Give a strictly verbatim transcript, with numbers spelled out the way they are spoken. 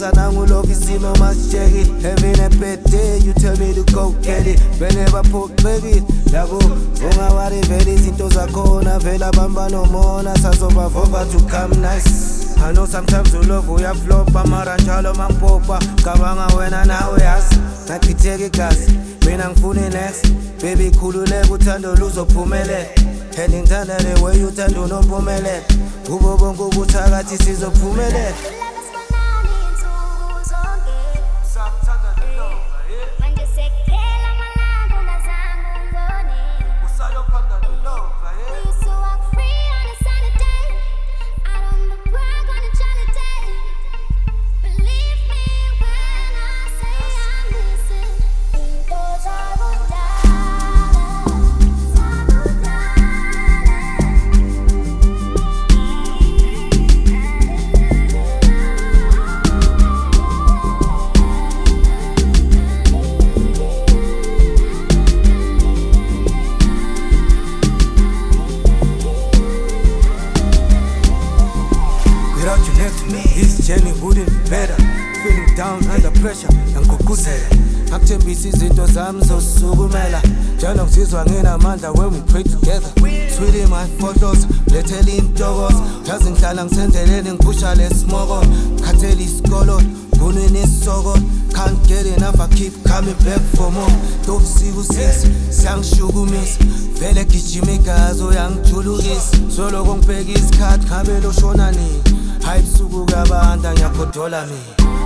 Cause I know love is in my check it. Having a bad day, you tell me to go get it. Whenever put back it, Labo, unga wari veli zinto zakona. Vela bamba no mona, sazoba vova to come nice. I know sometimes you love uya flop, amara njalo mangpopa. Kabanga wena nawe yasi, nakiteki kasi. Mina ngifune next, baby khululeka uthando luzophumele. Heading thanda the way uthando nomphumelele. Kubo bonke ubuthakathi sizophumelela. Without you next to me, this journey wouldn't be better. Feeling down under pressure, ngikukhuzela. Akuthembisa izinto zami zosukumela. Njalo ngizizwa nginamandla when we pray together. Sweet in my photos, lethela intokozo. Yazi ngihlala ngisendeleni ngiphusha lesimoko. Khathela isikolo, ngunini isoko. Can't get enough, I keep coming back for more. Tobusuku six, siyangishukumisa. Vele gijima igazi uyangijulukisa. Soloko ngibheka isikhathi ngabe loshona nini. Hayi busuku kabanda ngiyakhodola mina.